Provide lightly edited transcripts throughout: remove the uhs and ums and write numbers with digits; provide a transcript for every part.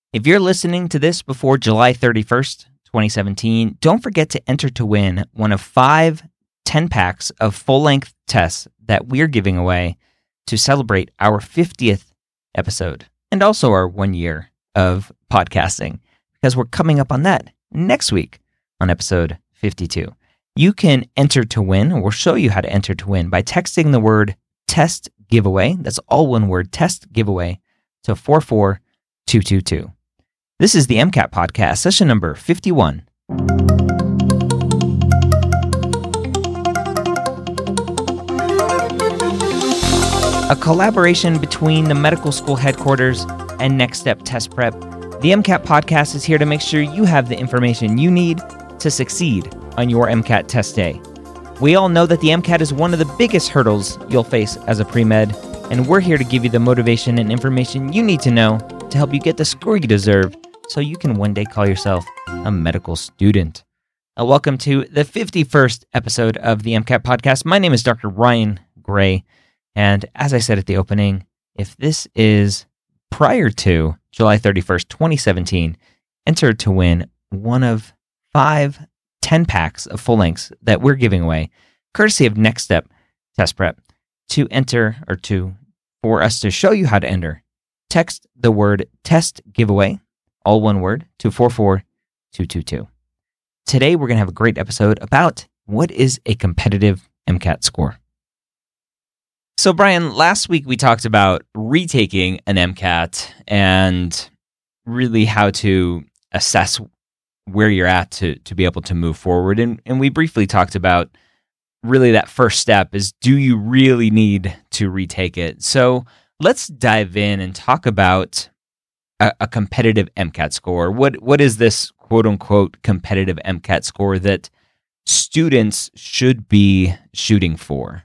If you're listening to this before July 31st, 2017, don't forget to enter to win one of 5 10-packs of full-length tests that we're giving away to celebrate our 50th episode and also our 1 year of podcasting, because we're coming up on that next week on episode 52. You can enter to win, or we'll show you how to enter to win by texting the word test giveaway. That's all one word, test giveaway, to 44222. This is the MCAT podcast, session number 51. A collaboration between the medical school headquarters and Next Step Test Prep. The MCAT podcast is here to make sure you have the information you need to succeed on your MCAT test day. We all know that the MCAT is one of the biggest hurdles you'll face as a pre-med, and we're here to give you the motivation and information you need to know to help you get the score you deserve so you can one day call yourself a medical student. Welcome to the 51st episode of the MCAT podcast. My name is Dr. Ryan Gray, and as I said at the opening, if this is prior to July 31st, 2017, enter to win one of 5 10-packs of full lengths that we're giving away, courtesy of Next Step Test Prep. To enter, or for us to show you how to enter, text the word test giveaway, all one word, to 44222. Today, we're going to have a great episode about what is a competitive MCAT score. So, Brian, last week we talked about retaking an MCAT and really how to assess where you're at to be able to move forward. And we briefly talked about really that first step is, do you really need to retake it? So let's dive in and talk about a competitive MCAT score. What is this quote-unquote competitive MCAT score that students should be shooting for?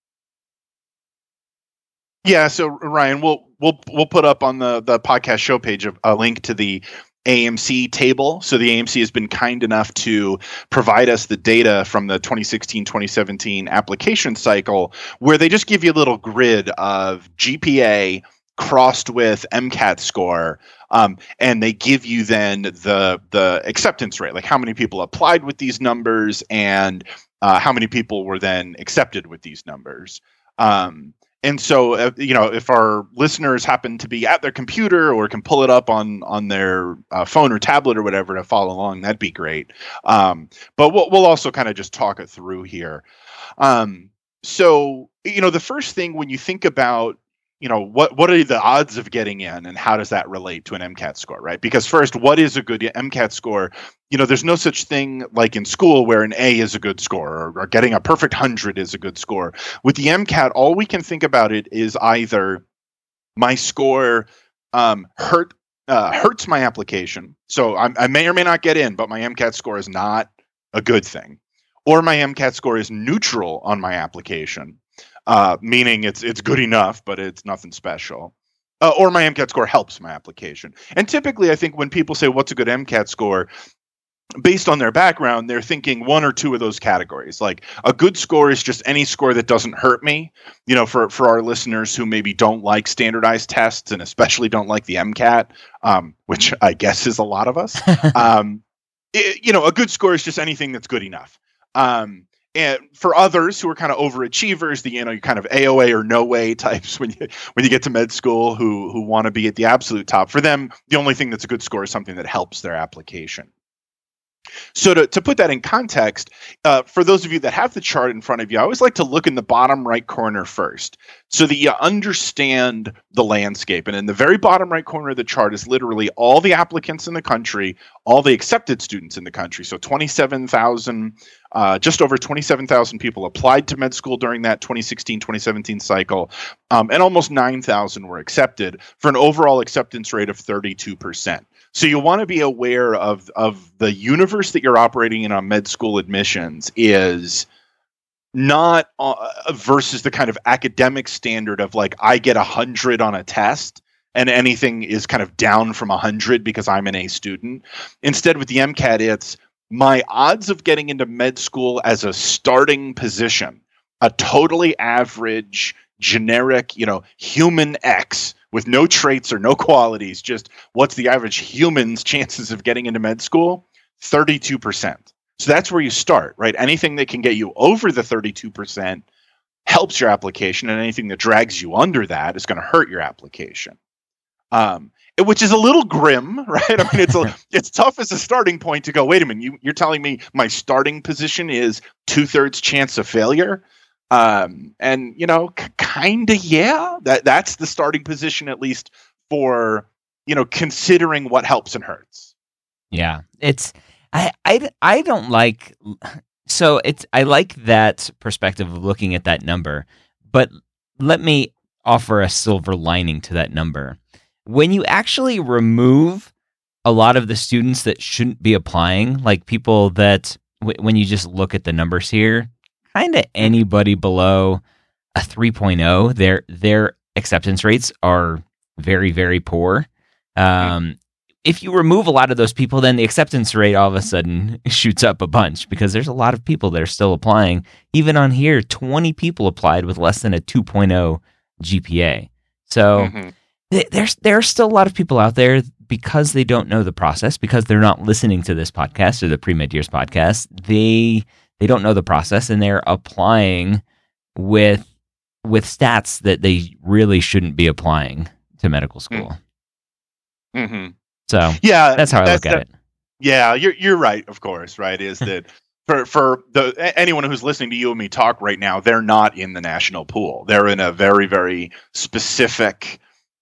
Yeah, so Ryan, we'll put up on the podcast show page a link to the AAMC table. So the AAMC has been kind enough to provide us the data from the 2016-2017 application cycle, where they just give you a little grid of GPA crossed with MCAT score, and they give you then the acceptance rate, like how many people applied with these numbers and how many people were then accepted with these numbers. And so, if our listeners happen to be at their computer or can pull it up on their phone or tablet or whatever to follow along, that'd be great. But we'll also kind of just talk it through here. So, the first thing when you think about, what are the odds of getting in and how does that relate to an MCAT score, right? Because first, what is a good MCAT score? There's no such thing like in school where an A is a good score or getting a perfect 100 is a good score. With the MCAT, all we can think about it is either my score hurts my application. So I may or may not get in, but my MCAT score is not a good thing. Or my MCAT score is neutral on my application, meaning it's good enough, but it's nothing special. Or my MCAT score helps my application. And typically, I think when people say, what's a good MCAT score, based on their background, they're thinking one or two of those categories. Like a good score is just any score that doesn't hurt me. For our listeners who maybe don't like standardized tests and especially don't like the MCAT, which I guess is a lot of us. A good score is just anything that's good enough. And for others who are kind of overachievers, you kind of AOA or no way types when you get to med school who want to be at the absolute top, for them, the only thing that's a good score is something that helps their application. So to put that in context, for those of you that have the chart in front of you, I always like to look in the bottom right corner first so that you understand the landscape. And in the very bottom right corner of the chart is literally all the applicants in the country, all the accepted students in the country. So 27,000, just over 27,000 people applied to med school during that 2016-2017 cycle, and almost 9,000 were accepted for an overall acceptance rate of 32%. So you want to be aware of the universe that you're operating in on med school admissions is not versus the kind of academic standard of like, I get 100 on a test and anything is kind of down from 100 because I'm an A student. Instead, with the MCAT, it's my odds of getting into med school as a starting position, a totally average, generic, human X with no traits or no qualities, just what's the average human's chances of getting into med school? 32%. So that's where you start, right? Anything that can get you over the 32% helps your application, and anything that drags you under that is going to hurt your application. Which is a little grim, right? I mean, it's tough as a starting point to go, wait a minute, you're telling me my starting position is 2/3 chance of failure? And kind of, yeah, that's the starting position, at least for, considering what helps and hurts. Yeah, I don't like, so I like that perspective of looking at that number, but let me offer a silver lining to that number. When you actually remove a lot of the students that shouldn't be applying, like people that, when you just look at the numbers here, kind of anybody below a 3.0, their acceptance rates are very, very poor. If you remove a lot of those people, then the acceptance rate all of a sudden shoots up a bunch, because there's a lot of people that are still applying. Even on here, 20 people applied with less than a 2.0 GPA. So there are still a lot of people out there, because they don't know the process, because they're not listening to this podcast or the Pre-Med Years podcast. They don't know the process, and they're applying with stats that they really shouldn't be applying to medical school. Mm-hmm. So yeah, that's how I look at it. Yeah, you're right. Of course, right? Is that for anyone who's listening to you and me talk right now, they're not in the national pool. They're in a very, very specific,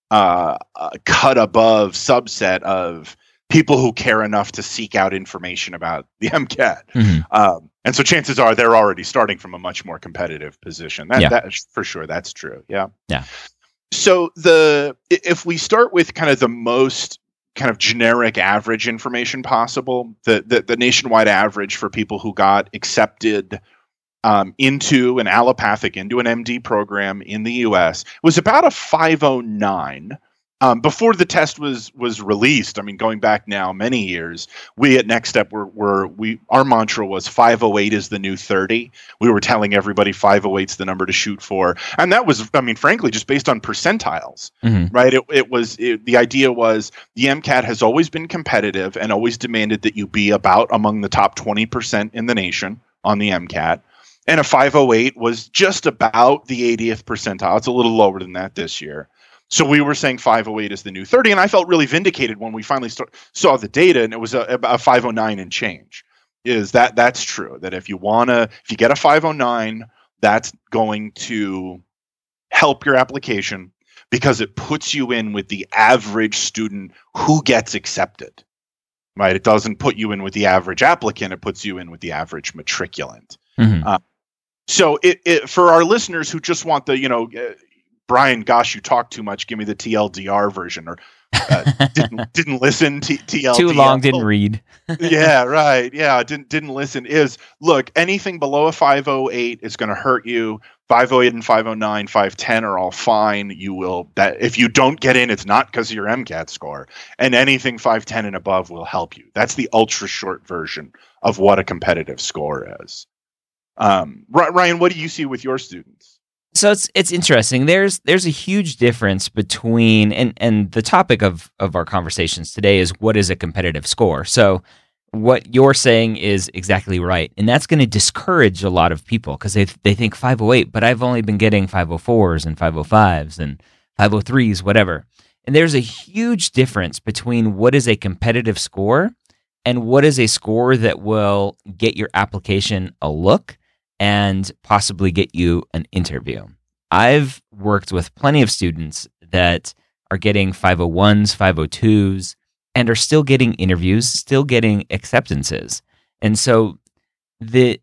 cut above subset of people who care enough to seek out information about the MCAT. And so chances are they're already starting from a much more competitive position. That for sure, that's true. Yeah. So if we start with kind of the most kind of generic average information possible, the nationwide average for people who got accepted into an MD program in the U.S. was about a 509. Before the test was released, I mean, going back now many years, we at Next Step our mantra was 508 is the new 30. We were telling everybody 508's the number to shoot for, and that was, I mean, frankly, just based on percentiles, right? The idea was the MCAT has always been competitive and always demanded that you be about among the top 20% in the nation on the MCAT, and a 508 was just about the 80th percentile. It's a little lower than that this year. So we were saying 508 is the new 30, and I felt really vindicated when we finally saw the data, and it was a 509 and change. That's true? That if you get a 509, that's going to help your application, because it puts you in with the average student who gets accepted, right? It doesn't put you in with the average applicant; it puts you in with the average matriculant. So it for our listeners who just want the Brian, gosh, you talk too much. Give me the TLDR version, or didn't listen. TLDR. Too long, didn't read. Yeah, right. Yeah, didn't listen. Look, anything below a 508 is going to hurt you. 508 and 509, 510 are all fine. If you don't get in, it's not because of your MCAT score. And anything 510 and above will help you. That's the ultra short version of what a competitive score is. Ryan, what do you see with your students? So it's interesting. There's a huge difference between, and the topic of our conversations today is, what is a competitive score? So what you're saying is exactly right, and that's going to discourage a lot of people, because they think 508, but I've only been getting 504s and 505s and 503s, whatever. And there's a huge difference between what is a competitive score and what is a score that will get your application a look and possibly get you an interview. I've worked with plenty of students that are getting 501s, 502s, and are still getting interviews, still getting acceptances. And so the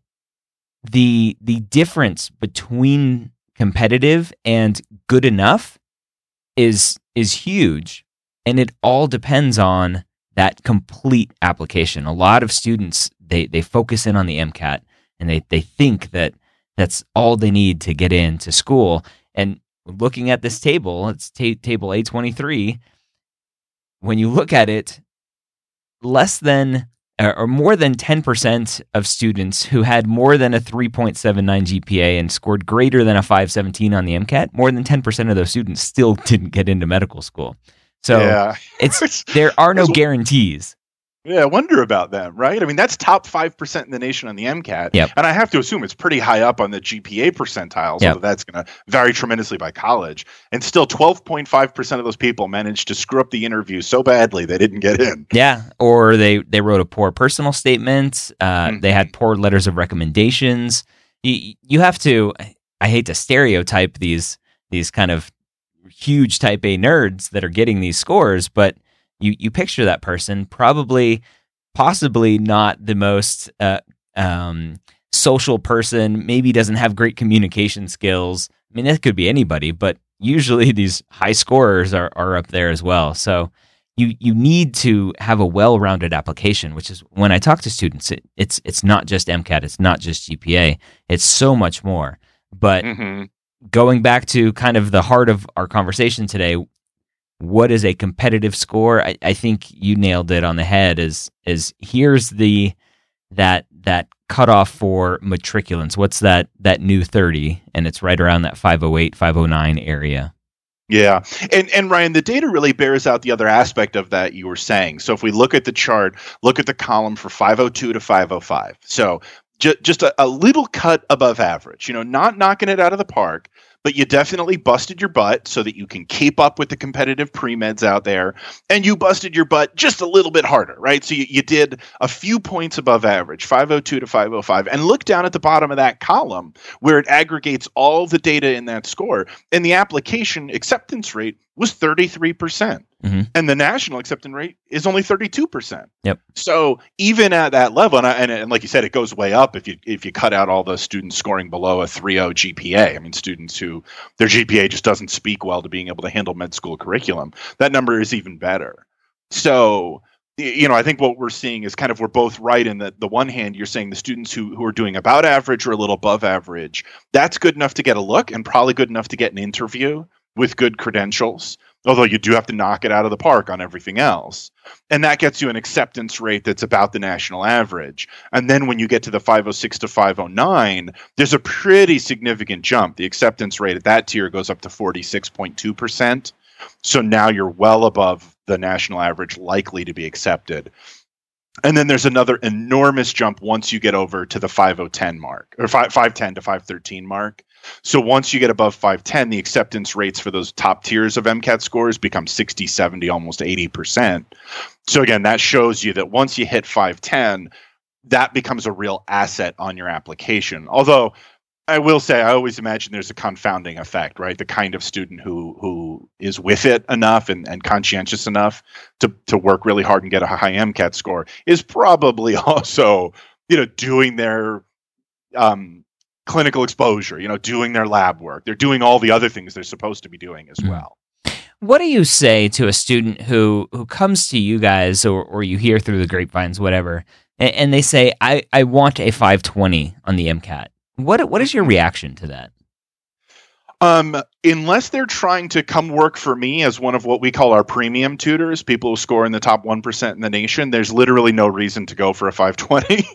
difference between competitive and good enough is huge, and it all depends on that complete application. A lot of students, they focus in on the MCAT, and they think that that's all they need to get into school. And looking at this table, it's table A23. When you look at it, less than or more than 10% of students who had more than a 3.79 GPA and scored greater than a 517 on the MCAT, more than 10% of those students still didn't get into medical school. So there are no guarantees. Yeah, I wonder about them, right? I mean, that's top 5% in the nation on the MCAT. Yep. And I have to assume it's pretty high up on the GPA percentiles, Yep. although that's going to vary tremendously by college. And still 12.5% of those people managed to screw up the interview so badly they didn't get in. Yeah, or they wrote a poor personal statement. They had poor letters of recommendations. You have to, I hate to stereotype these kind of huge type A nerds that are getting these scores, but you picture that person possibly not the most social person, maybe doesn't have great communication skills. I mean, that could be anybody, but usually these high scorers are up there as well. So you need to have a well-rounded application, which is when I talk to students, it's not just MCAT, it's not just GPA, it's so much more. But going back to kind of the heart of our conversation today, what is a competitive score? I think you nailed it on the head. Is here's that cutoff for matriculants. What's that new 30? And it's right around that 508, 509 area. Yeah. And Ryan, the data really bears out the other aspect of that you were saying. So if we look at the chart, look at the column for 502 to 505. So just a little cut above average, not knocking it out of the park, but you definitely busted your butt so that you can keep up with the competitive pre-meds out there. And you busted your butt just a little bit harder, right? So you did a few points above average, 502 to 505. And look down at the bottom of that column where it aggregates all the data in that score. And the application acceptance rate was 33%. And the national acceptance rate is only 32%. Yep. So even at that level, and like you said, it goes way up if you cut out all the students scoring below a 3.0 GPA. I mean, students who their GPA just doesn't speak well to being able to handle med school curriculum. That number is even better. So, I think what we're seeing is kind of we're both right in that the one hand, you're saying the students who are doing about average or a little above average, that's good enough to get a look and probably good enough to get an interview with good credentials. Although you do have to knock it out of the park on everything else. And that gets you an acceptance rate that's about the national average. And then when you get to the 506 to 509, there's a pretty significant jump. The acceptance rate at that tier goes up to 46.2%. So now you're well above the national average likely to be accepted. And then there's another enormous jump once you get over to the 510 mark, or 510 to 513 mark. So once you get above 510, the acceptance rates for those top tiers of MCAT scores become 60, 70, almost 80%. So again, that shows you that once you hit 510, that becomes a real asset on your application. Although I will say, I always imagine there's a confounding effect, right? The kind of student who is with it enough and conscientious enough to work really hard and get a high MCAT score is probably also, doing their clinical exposure, doing their lab work. They're doing all the other things they're supposed to be doing as well. What do you say to a student who comes to you guys or you hear through the grapevines, whatever, and they say, I want a 520 on the MCAT? What is your reaction to that? Unless they're trying to come work for me as one of what we call our premium tutors, people who score in the top 1% in the nation, there's literally no reason to go for a 520.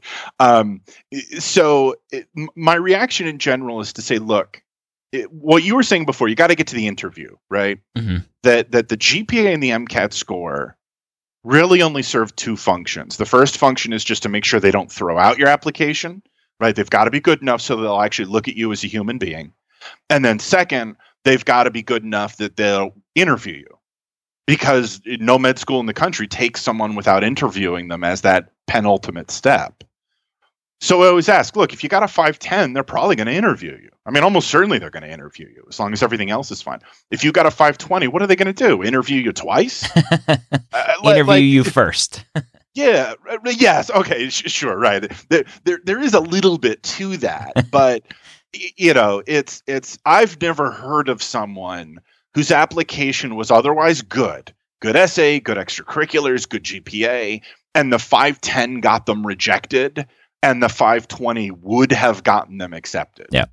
My reaction in general is to say, look, what you were saying before, you got to get to the interview, right? Mm-hmm. That the GPA and the MCAT score really only serve two functions. The first function is just to make sure they don't throw out your application, right? They've got to be good enough so they'll actually look at you as a human being. And then second, they've got to be good enough that they'll interview you, because no med school in the country takes someone without interviewing them as that penultimate step. So I always ask, look, if you got a 510, they're probably going to interview you. I mean, almost certainly they're going to interview you as long as everything else is fine. If you got a 520, what are they going to do? Interview you twice? Interview you first. Yeah. Yes. Okay. Sure. Right. There is a little bit to that, but it's I've never heard of someone whose application was otherwise good essay, good extracurriculars, good GPA, and the 510 got them rejected, and the 520 would have gotten them accepted. Yeah.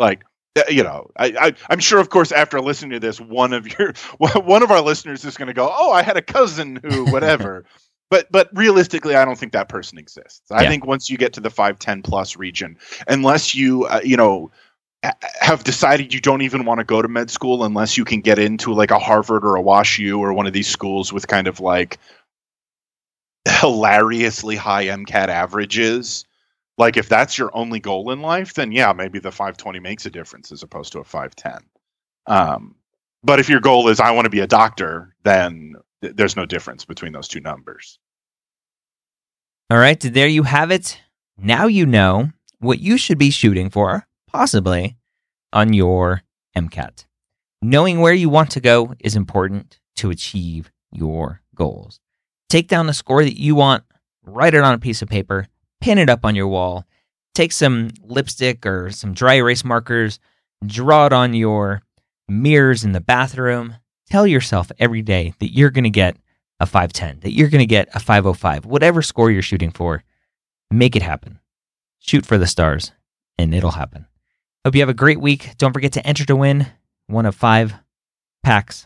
I'm sure, of course, after listening to this, one of our listeners is going to go, "Oh, I had a cousin who whatever." But realistically, I don't think that person exists. I think once you get to the 510 plus region, unless you have decided you don't even want to go to med school, unless you can get into like a Harvard or a WashU or one of these schools with kind of like hilariously high MCAT averages. Like if that's your only goal in life, then yeah, maybe the 520 makes a difference as opposed to a 510. But if your goal is I want to be a doctor, then there's no difference between those two numbers. All right, there you have it. Now you know what you should be shooting for, possibly, on your MCAT. Knowing where you want to go is important to achieve your goals. Take down the score that you want, write it on a piece of paper, pin it up on your wall, take some lipstick or some dry erase markers, draw it on your mirrors in the bathroom. Tell yourself every day that you're going to get a 510, that you're going to get a 505, whatever score you're shooting for, make it happen. Shoot for the stars, and it'll happen. Hope you have a great week. Don't forget to enter to win one of 10 packs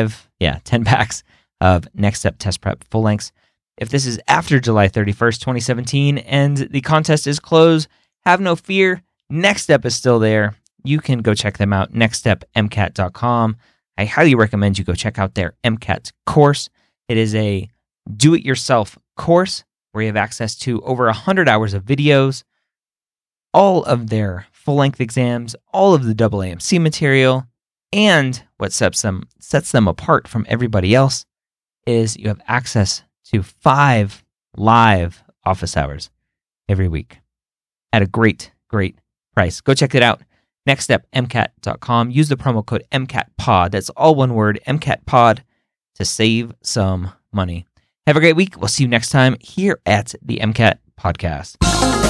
of Next Step Test Prep full lengths. If this is after July 31st, 2017, and the contest is closed, have no fear. Next Step is still there. You can go check them out, nextstepmcat.com. I highly recommend you go check out their MCAT course. It is a do-it-yourself course where you have access to over 100 hours of videos, all of their full-length exams, all of the AAMC material, and what sets them apart from everybody else is you have access to 5 live office hours every week at a great, great price. Go check it out. NextStepMCAT.com. Use the promo code MCATPOD. That's all one word, MCATPOD, to save some money. Have a great week. We'll see you next time here at the MCAT Podcast.